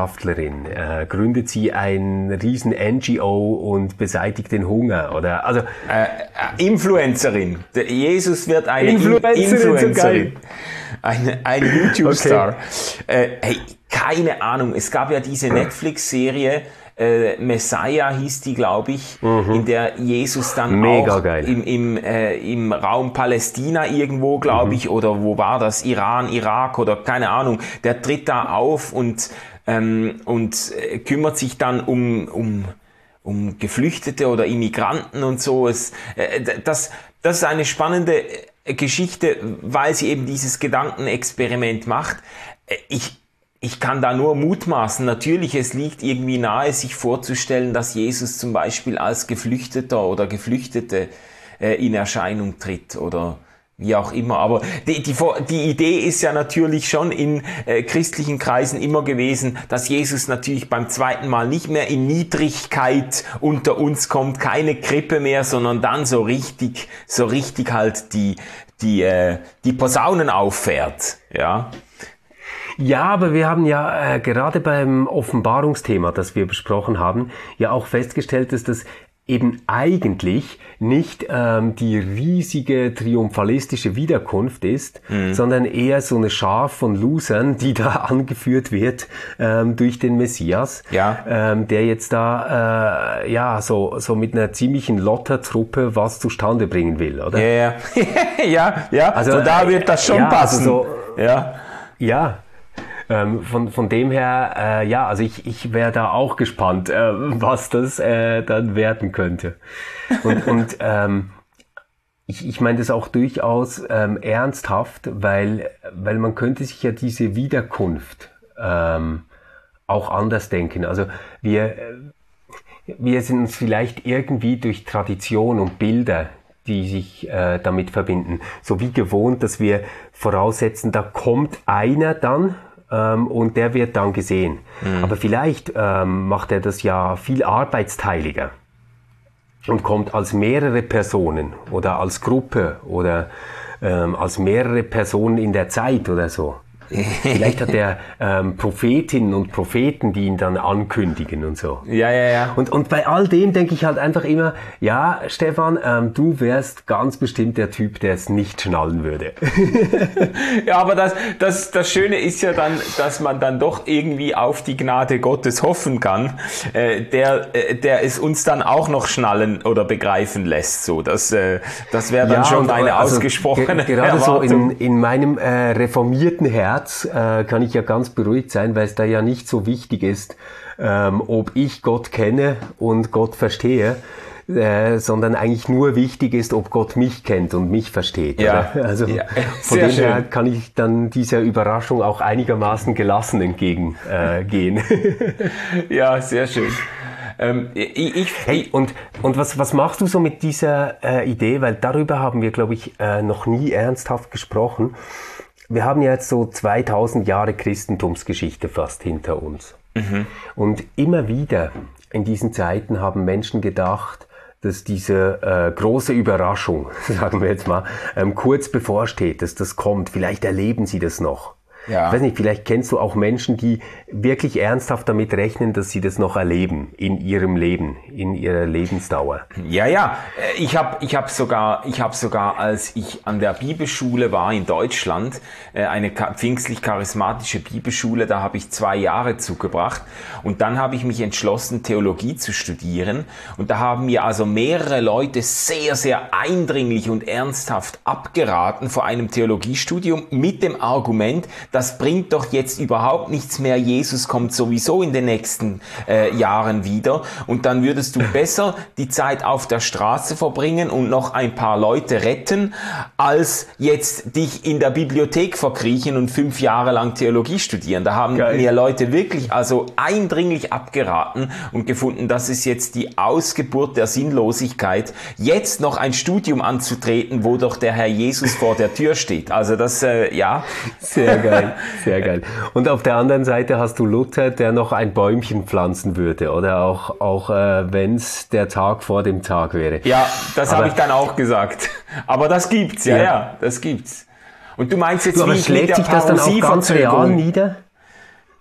Wirtschaftswissenschaftlerin? Äh, gründet sie ein riesen N G O und beseitigt den Hunger? Oder, also, Äh, Influencerin. Der Jesus wird eine Influencerin. Influencerin. Ein, ein YouTube-Star. Okay. Äh, hey, keine Ahnung. Es gab ja diese Netflix-Serie, äh, Messiah hieß die, glaube ich, mhm. in der Jesus dann Mega auch geil. im, im, äh, im Raum Palästina irgendwo, glaube mhm. ich, oder wo war das? Iran, Irak oder keine Ahnung. Der tritt da auf und, ähm, und äh, kümmert sich dann um, um, um Geflüchtete oder Immigranten und so. Es, äh, das, das ist eine spannende Geschichte, weil sie eben dieses Gedankenexperiment macht. Ich, ich kann da nur mutmaßen. Natürlich, es liegt irgendwie nahe, sich vorzustellen, dass Jesus zum Beispiel als Geflüchteter oder Geflüchtete äh, in Erscheinung tritt oder wie auch immer. Aber die, die, die Idee ist ja natürlich schon in äh, christlichen Kreisen immer gewesen, dass Jesus natürlich beim zweiten Mal nicht mehr in Niedrigkeit unter uns kommt, keine Krippe mehr, sondern dann so richtig, so richtig halt die, die, äh, die Posaunen auffährt, ja. Ja, aber wir haben ja äh, gerade beim Offenbarungsthema, das wir besprochen haben, ja auch festgestellt, dass das eben eigentlich nicht ähm, die riesige triumphalistische Wiederkunft ist, mhm. sondern eher so eine Schar von Losern, die da angeführt wird ähm, durch den Messias, ja. ähm, der jetzt da äh, ja so so mit einer ziemlichen Lottertruppe was zustande bringen will, oder? Ja, ja, ja, ja. Also so da wird das schon ja, passen. Also so, ja, ja. Ähm, von, von dem her, äh, ja, also ich, ich wäre da auch gespannt, äh, was das äh, dann werden könnte. Und, und ähm, ich, ich meine das auch durchaus ähm, ernsthaft, weil, weil man könnte sich ja diese Wiederkunft ähm, auch anders denken. Also wir, wir sind uns vielleicht irgendwie durch Tradition und Bilder, die sich äh, damit verbinden, so wie gewohnt, dass wir voraussetzen, da kommt einer dann, Ähm, und der wird dann gesehen. Mhm. Aber vielleicht ähm, macht er das ja viel arbeitsteiliger und kommt als mehrere Personen oder als Gruppe oder ähm, als mehrere Personen in der Zeit oder so. Vielleicht hat er ähm, Prophetinnen und Propheten, die ihn dann ankündigen und so. Ja, ja, ja. Und, und bei all dem denke ich halt einfach immer, ja, Stefan, ähm, du wärst ganz bestimmt der Typ, der es nicht schnallen würde. Ja, aber das, das, das Schöne ist ja dann, dass man dann doch irgendwie auf die Gnade Gottes hoffen kann, äh, der, äh, der es uns dann auch noch schnallen oder begreifen lässt. So, das, äh, das wäre dann ja, schon eine also ausgesprochene ge- gerade Erwartung. So in, in meinem äh, reformierten Herz äh, kann ich ja ganz beruhigt sein, weil es da ja nicht so wichtig ist, ähm, ob ich Gott kenne und Gott verstehe, äh, sondern eigentlich nur wichtig ist, ob Gott mich kennt und mich versteht. Ja, oder? Also ja. von Sehr dem her schön. kann ich dann dieser Überraschung auch einigermaßen gelassen entgegengehen. Äh, gehen. Ja, sehr schön. Ähm, ich, ich, hey, und, und was, was machst du so mit dieser äh, Idee? Weil darüber haben wir, glaube ich, äh, noch nie ernsthaft gesprochen. Wir haben ja jetzt so zweitausend Jahre Christentumsgeschichte fast hinter uns. Mhm. Und immer wieder in diesen Zeiten haben Menschen gedacht, dass diese äh, große Überraschung, sagen wir jetzt mal, ähm, kurz bevorsteht, dass das kommt. Vielleicht erleben sie das noch. Ja. Ich weiß nicht, vielleicht kennst du auch Menschen, die wirklich ernsthaft damit rechnen, dass sie das noch erleben in ihrem Leben, in ihrer Lebensdauer. Ja, ja. Ich habe ich hab sogar, ich hab sogar, als ich an der Bibelschule war in Deutschland, eine pfingstlich-charismatische Bibelschule, da habe ich zwei Jahre zugebracht und dann habe ich mich entschlossen, Theologie zu studieren und da haben mir also mehrere Leute sehr, sehr eindringlich und ernsthaft abgeraten vor einem Theologiestudium mit dem Argument, das bringt doch jetzt überhaupt nichts mehr, Jesus kommt sowieso in den nächsten äh, Jahren wieder und dann würdest du besser die Zeit auf der Straße verbringen und noch ein paar Leute retten, als jetzt dich in der Bibliothek verkriechen und fünf Jahre lang Theologie studieren. Da haben Geil. mir Leute wirklich also eindringlich abgeraten und gefunden, das ist jetzt die Ausgeburt der Sinnlosigkeit, jetzt noch ein Studium anzutreten, wo doch der Herr Jesus vor der Tür steht. Also das, äh, ja. Sehr geil. Sehr geil. Und auf der anderen Seite hast du Luther, der noch ein Bäumchen pflanzen würde, oder auch, auch äh, wenn es der Tag vor dem Tag wäre. Ja, das habe ich dann auch gesagt. Aber das gibt's, ja, ja, ja, das gibt's. Und du meinst jetzt, du, aber wie schlägt sich das dann auch ganz real nieder?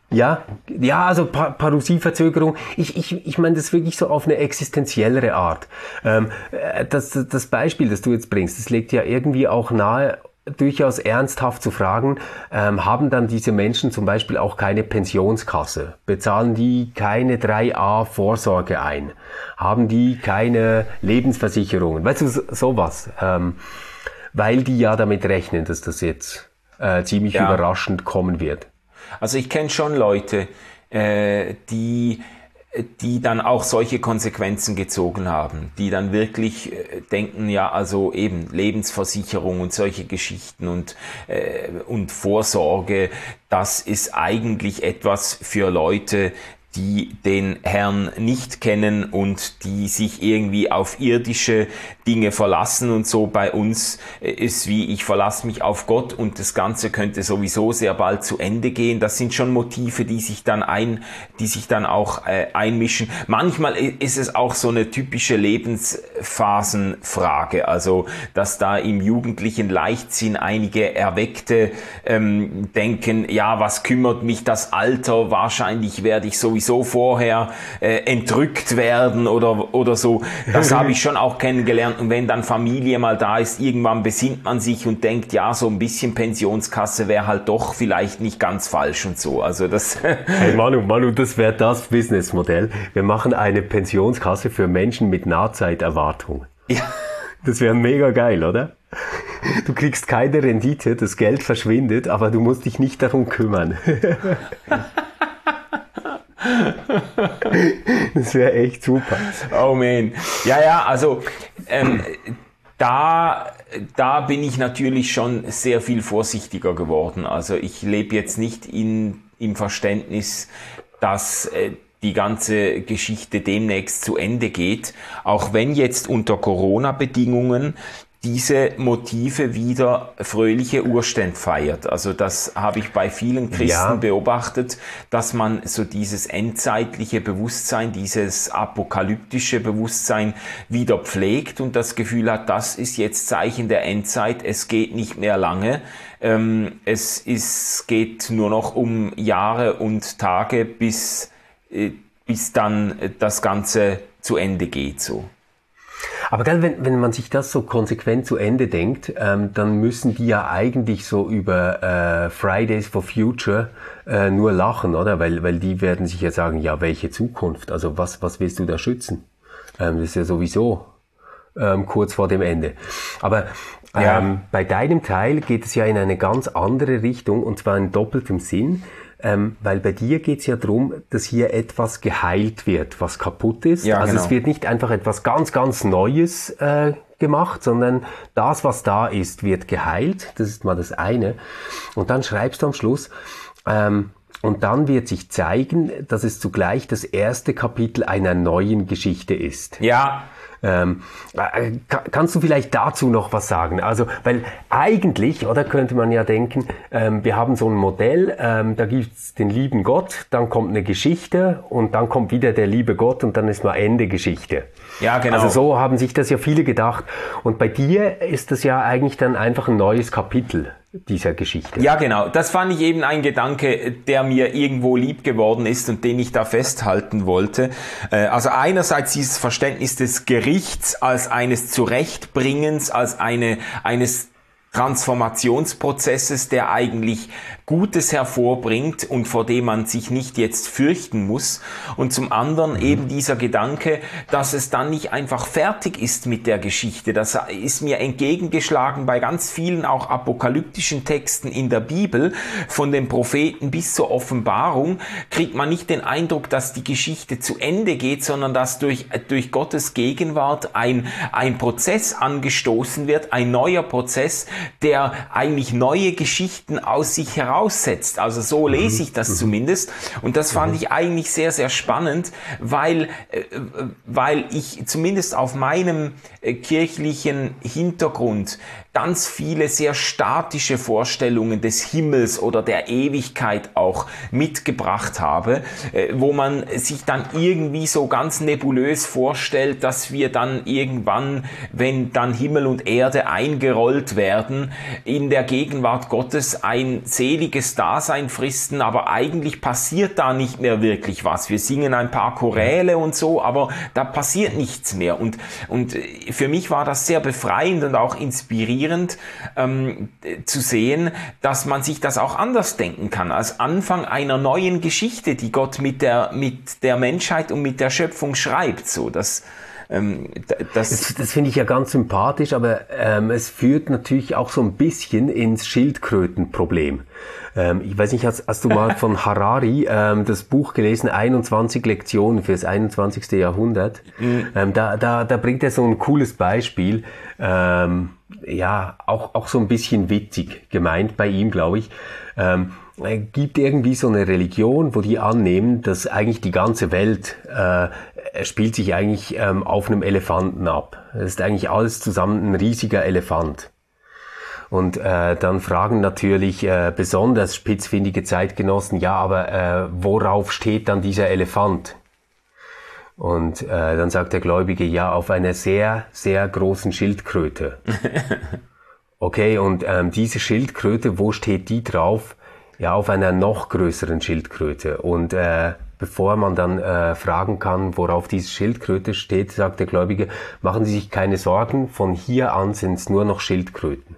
Ja, ja, also pa Parousie-Verzögerung. Ich, ich, ich meine das wirklich so auf eine existenziellere Art. Ähm, das, das Beispiel, das du jetzt bringst, das legt ja irgendwie auch nahe, durchaus ernsthaft zu fragen, ähm, haben dann diese Menschen zum Beispiel auch keine Pensionskasse? Bezahlen die keine drei A Vorsorge ein? Haben die keine Lebensversicherungen? Weißt du, so, sowas. Ähm, weil die ja damit rechnen, dass das jetzt äh, ziemlich ja. überraschend kommen wird. Also ich kenne schon Leute, äh, die die dann auch solche Konsequenzen gezogen haben, die dann wirklich äh, denken, ja, also eben Lebensversicherung und solche Geschichten und äh, und Vorsorge, das ist eigentlich etwas für Leute, die den Herrn nicht kennen und die sich irgendwie auf irdische Dinge verlassen und so. Bei uns ist wie, ich verlasse mich auf Gott und das Ganze könnte sowieso sehr bald zu Ende gehen. Das sind schon Motive, die sich dann ein, die sich dann auch äh, einmischen. Manchmal ist es auch so eine typische Lebensphasenfrage, also dass da im jugendlichen Leichtsinn einige Erweckte ähm, denken, ja, was kümmert mich das Alter? Wahrscheinlich werde ich sowieso so vorher äh, entrückt werden oder oder so. Das habe ich schon auch kennengelernt. Und wenn dann Familie mal da ist, irgendwann besinnt man sich und denkt, ja, so ein bisschen Pensionskasse wäre halt doch vielleicht nicht ganz falsch und so. Also das. Hey Manu, Manu, das wäre das Businessmodell. Wir machen eine Pensionskasse für Menschen mit Nahzeiterwartung. Ja. Das wäre mega geil, oder? Du kriegst keine Rendite, das Geld verschwindet, aber du musst dich nicht darum kümmern. Das wäre echt super. Oh man. Ja, ja, also ähm, da, da bin ich natürlich schon sehr viel vorsichtiger geworden. Also ich lebe jetzt nicht in, im Verständnis, dass äh, die ganze Geschichte demnächst zu Ende geht, auch wenn jetzt unter Corona-Bedingungen diese Motive wieder fröhliche Urständ feiert. Also das habe ich bei vielen Christen ja. beobachtet, dass man so dieses endzeitliche Bewusstsein, dieses apokalyptische Bewusstsein wieder pflegt und das Gefühl hat, das ist jetzt Zeichen der Endzeit, es geht nicht mehr lange. Ähm, es ist, geht nur noch um Jahre und Tage, bis, äh, bis dann das Ganze zu Ende geht, so. Aber gell, wenn, wenn man sich das so konsequent zu Ende denkt, ähm, dann müssen die ja eigentlich so über äh, Fridays for Future äh, nur lachen, oder? Weil, weil die werden sich ja sagen, ja, welche Zukunft? Also was, was willst du da schützen? Ähm, das ist ja sowieso ähm, kurz vor dem Ende. Aber ähm, ja. bei deinem Teil geht es ja in eine ganz andere Richtung, und zwar in doppeltem Sinn. Ähm, weil bei dir geht's ja darum, dass hier etwas geheilt wird, was kaputt ist. Ja, also genau. Es wird nicht einfach etwas ganz, ganz Neues äh, gemacht, sondern das, was da ist, wird geheilt. Das ist mal das eine. Und dann schreibst du am Schluss, ähm, und dann wird sich zeigen, dass es zugleich das erste Kapitel einer neuen Geschichte ist. Ja. Ähm, kannst du vielleicht dazu noch was sagen? Also, weil eigentlich, oder könnte man ja denken, ähm, wir haben so ein Modell, ähm, da gibt's den lieben Gott, dann kommt eine Geschichte und dann kommt wieder der liebe Gott und dann ist mal Ende Geschichte. Ja, genau. Also so haben sich das ja viele gedacht. Und bei dir ist das ja eigentlich dann einfach ein neues Kapitel dieser Geschichte. Ja, genau. Das fand ich eben ein Gedanke, der mir irgendwo lieb geworden ist und den ich da festhalten wollte. Also einerseits dieses Verständnis des Gerichts als eines Zurechtbringens, als eine, eines Transformationsprozesses, der eigentlich Gutes hervorbringt und vor dem man sich nicht jetzt fürchten muss. Und zum anderen mhm. eben dieser Gedanke, dass es dann nicht einfach fertig ist mit der Geschichte. Das ist mir entgegengeschlagen bei ganz vielen auch apokalyptischen Texten in der Bibel. Von den Propheten bis zur Offenbarung kriegt man nicht den Eindruck, dass die Geschichte zu Ende geht, sondern dass durch, durch Gottes Gegenwart ein, ein Prozess angestoßen wird, ein neuer Prozess, der eigentlich neue Geschichten aus sich heraussetzt. Also so lese ich das zumindest. Und das fand ich eigentlich sehr, sehr spannend, weil, äh, weil ich zumindest auf meinem äh, kirchlichen Hintergrund ganz viele sehr statische Vorstellungen des Himmels oder der Ewigkeit auch mitgebracht habe, wo man sich dann irgendwie so ganz nebulös vorstellt, dass wir dann irgendwann, wenn dann Himmel und Erde eingerollt werden, in der Gegenwart Gottes ein seliges Dasein fristen, aber eigentlich passiert da nicht mehr wirklich was. Wir singen ein paar Choräle und so, aber da passiert nichts mehr. Und, und für mich war das sehr befreiend und auch inspirierend, ähm, zu sehen, dass man sich das auch anders denken kann, als Anfang einer neuen Geschichte, die Gott mit der, mit der Menschheit und mit der Schöpfung schreibt. So, das, ähm, das, das, das finde ich ja ganz sympathisch, aber ähm, es führt natürlich auch so ein bisschen ins Schildkrötenproblem. Ähm, ich weiß nicht, hast, hast du mal von Harari ähm, das Buch gelesen, einundzwanzig Lektionen fürs einundzwanzigste Jahrhundert? Mhm. Ähm, da, da, da bringt er so ein cooles Beispiel, ähm, ja, auch, auch so ein bisschen witzig gemeint bei ihm, glaube ich. Ähm, es gibt irgendwie so eine Religion, wo die annehmen, dass eigentlich die ganze Welt äh, spielt sich eigentlich ähm, auf einem Elefanten ab. Es ist eigentlich alles zusammen ein riesiger Elefant. Und äh, dann fragen natürlich äh, besonders spitzfindige Zeitgenossen, ja, aber äh, worauf steht dann dieser Elefant? Und äh, dann sagt der Gläubige, ja, auf einer sehr, sehr großen Schildkröte. Okay, und ähm, diese Schildkröte, wo steht die drauf? Ja, auf einer noch größeren Schildkröte. Und äh, bevor man dann äh, fragen kann, worauf diese Schildkröte steht, sagt der Gläubige, machen Sie sich keine Sorgen, von hier an sind es nur noch Schildkröten.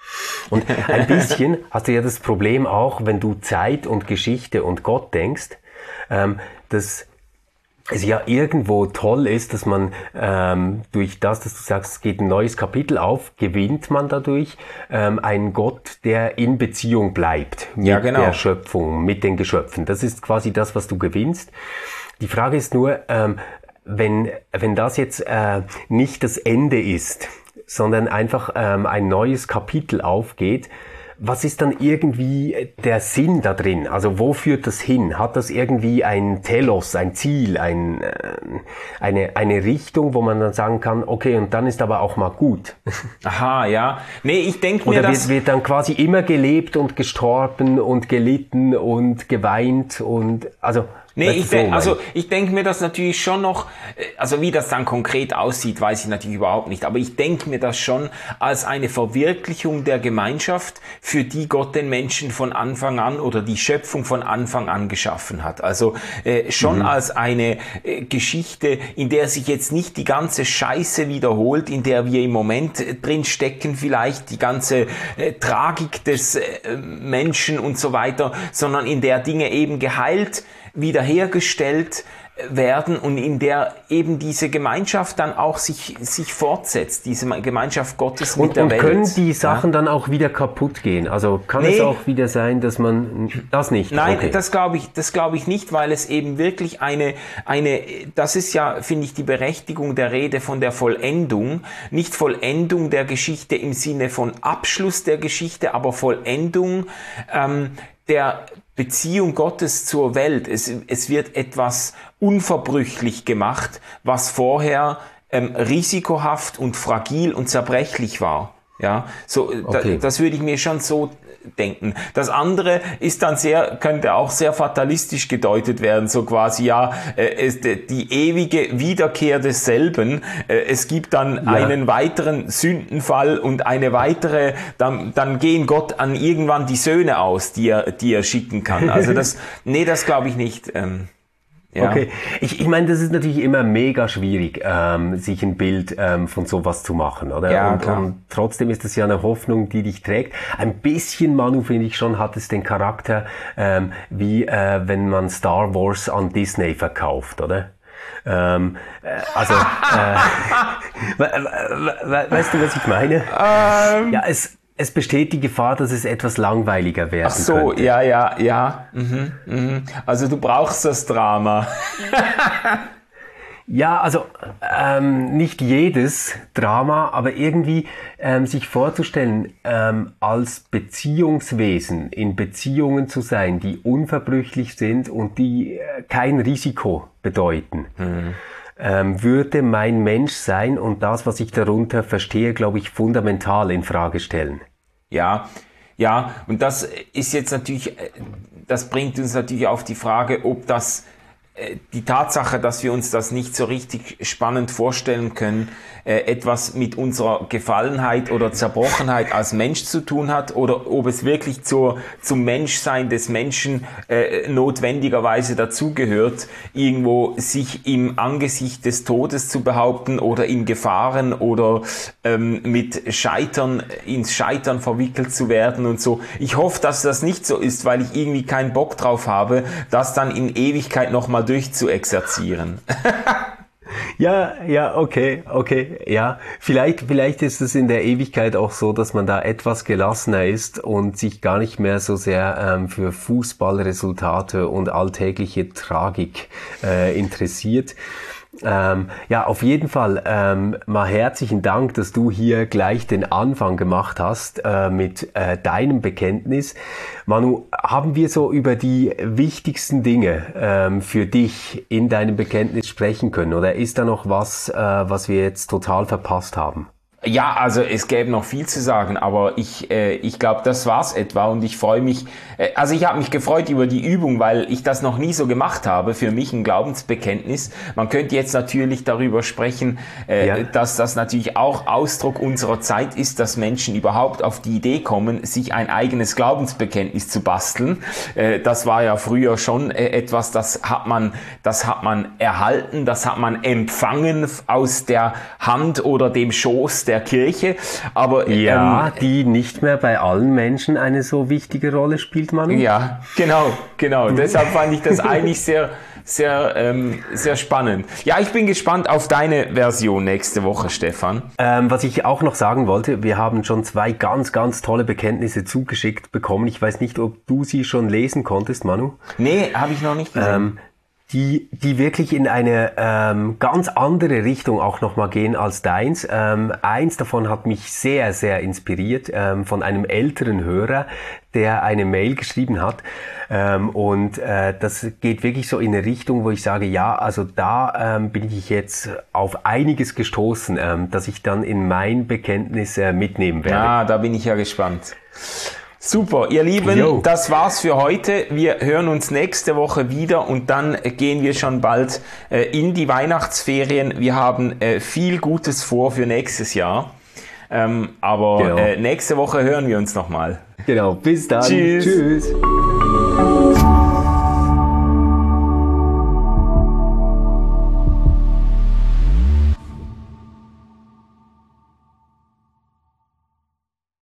Und ein bisschen hast du ja das Problem auch, wenn du Zeit und Geschichte und Gott denkst, ähm, dass es ja irgendwo toll ist, dass man ähm, durch das, dass du sagst, es geht ein neues Kapitel auf, gewinnt man dadurch ähm, einen Gott, der in Beziehung bleibt mit ja, genau. der Schöpfung, mit den Geschöpfen. Das ist quasi das, was du gewinnst. Die Frage ist nur, ähm, wenn wenn das jetzt äh, nicht das Ende ist, sondern einfach ähm, ein neues Kapitel aufgeht, was ist dann irgendwie der Sinn da drin? Also wo führt das hin? Hat das irgendwie ein Telos, ein Ziel, ein, äh, eine, eine Richtung, wo man dann sagen kann, okay, und dann ist aber auch mal gut? Aha, ja. Nee, ich denke mir, Oder dass... wird, wird dann quasi immer gelebt und gestorben und gelitten und geweint und, also... Nee, ich denk, also ich denke mir das natürlich schon noch, also wie das dann konkret aussieht, weiß ich natürlich überhaupt nicht, aber ich denke mir das schon als eine Verwirklichung der Gemeinschaft, für die Gott den Menschen von Anfang an oder die Schöpfung von Anfang an geschaffen hat. Also äh, schon mhm. als eine äh, Geschichte, in der sich jetzt nicht die ganze Scheiße wiederholt, in der wir im Moment äh, drin stecken, vielleicht die ganze äh, Tragik des äh, Menschen und so weiter, sondern in der Dinge eben geheilt wiederhergestellt werden und in der eben diese Gemeinschaft dann auch sich sich fortsetzt, diese Gemeinschaft Gottes mit und, der und Welt. Und können die Sachen ja? dann auch wieder kaputt gehen? Also kann nee. es auch wieder sein, dass man das nicht? Nein, okay. das glaube ich, das glaube ich nicht, weil es eben wirklich eine eine das ist ja, finde ich, die Berechtigung der Rede von der Vollendung, nicht Vollendung der Geschichte im Sinne von Abschluss der Geschichte, aber Vollendung ähm, der Beziehung Gottes zur Welt. Es, es wird etwas unverbrüchlich gemacht, was vorher ähm, risikohaft und fragil und zerbrechlich war. Ja, so okay. da, das würde ich mir schon so denken. Das andere ist dann sehr, könnte auch sehr fatalistisch gedeutet werden, so quasi, ja, äh, es, die ewige Wiederkehr desselben. Äh, es gibt dann ja. einen weiteren Sündenfall und eine weitere, dann, dann gehen Gott an irgendwann die Söhne aus, die er, die er schicken kann. Also das, nee, das glaube ich nicht. Ähm, Ja. Okay, ich, ich meine, das ist natürlich immer mega schwierig, ähm, sich ein Bild ähm, von sowas zu machen, oder? Ja, und, klar. und trotzdem ist das ja eine Hoffnung, die dich trägt. Ein bisschen, Manu, finde ich schon, hat es den Charakter, ähm, wie äh, wenn man Star Wars an Disney verkauft, oder? Ähm, äh, also, äh, we, we, we, weißt du, was ich meine? Ähm. Ja, es... Es besteht die Gefahr, dass es etwas langweiliger werden Ach so, könnte. ja, ja, ja. Mhm, mhm. Also du brauchst das Drama. Ja, also ähm, nicht jedes Drama, aber irgendwie ähm, sich vorzustellen, ähm, als Beziehungswesen in Beziehungen zu sein, die unverbrüchlich sind und die äh, kein Risiko bedeuten. Mhm. ähm, würde mein Menschsein und das, was ich darunter verstehe, glaube ich, fundamental in Frage stellen. Ja, ja, und das ist jetzt natürlich, das bringt uns natürlich auf die Frage, ob das die Tatsache, dass wir uns das nicht so richtig spannend vorstellen können, äh, etwas mit unserer Gefallenheit oder Zerbrochenheit als Mensch zu tun hat oder ob es wirklich zur, zum Menschsein des Menschen äh, notwendigerweise dazugehört, irgendwo sich im Angesicht des Todes zu behaupten oder in Gefahren oder ähm, mit Scheitern, ins Scheitern verwickelt zu werden und so. Ich hoffe, dass das nicht so ist, weil ich irgendwie keinen Bock drauf habe, das dann in Ewigkeit nochmal durchzuexerzieren. Ja, ja, okay, okay, ja. Vielleicht, vielleicht ist es in der Ewigkeit auch so, dass man da etwas gelassener ist und sich gar nicht mehr so sehr ähm, für Fußballresultate und alltägliche Tragik äh, interessiert. Ähm, ja, auf jeden Fall ähm, mal herzlichen Dank, dass du hier gleich den Anfang gemacht hast äh, mit äh, deinem Bekenntnis. Manu, haben wir so über die wichtigsten Dinge ähm, für dich in deinem Bekenntnis sprechen können? Oder ist da noch was, äh, was wir jetzt total verpasst haben? Ja, also es gäbe noch viel zu sagen, aber ich äh, ich glaube, das war's etwa und ich freue mich, äh, also ich habe mich gefreut über die Übung, weil ich das noch nie so gemacht habe, für mich ein Glaubensbekenntnis. Man könnte jetzt natürlich darüber sprechen, äh, ja. dass das natürlich auch Ausdruck unserer Zeit ist, dass Menschen überhaupt auf die Idee kommen, sich ein eigenes Glaubensbekenntnis zu basteln. Äh, das war ja früher schon äh, etwas, das hat man, das hat man erhalten, das hat man empfangen aus der Hand oder dem Schoß der der Kirche, aber ja, ähm, die nicht mehr bei allen Menschen eine so wichtige Rolle spielt, Manu. Ja, genau, genau. Deshalb fand ich das eigentlich sehr, sehr, ähm, sehr spannend. Ja, ich bin gespannt auf deine Version nächste Woche, Stefan. Ähm, was ich auch noch sagen wollte, wir haben schon zwei ganz, ganz tolle Bekenntnisse zugeschickt bekommen. Ich weiß nicht, ob du sie schon lesen konntest, Manu. Nee, habe ich noch nicht gesehen. Ähm, Die, die wirklich in eine ähm, ganz andere Richtung auch nochmal gehen als deins. Ähm, eins davon hat mich sehr, sehr inspiriert, ähm, von einem älteren Hörer, der eine Mail geschrieben hat. Ähm, und äh, das geht wirklich so in eine Richtung, wo ich sage, ja, also da ähm, bin ich jetzt auf einiges gestoßen, ähm, dass ich dann in mein Bekenntnis äh, mitnehmen werde. Ja, da bin ich ja gespannt. Super, ihr Lieben, Yo. Das war's für heute. Wir hören uns nächste Woche wieder und dann gehen wir schon bald äh, in die Weihnachtsferien. Wir haben äh, viel Gutes vor für nächstes Jahr. Ähm, aber genau. äh, nächste Woche hören wir uns nochmal. Genau, bis dann. Tschüss. Tschüss.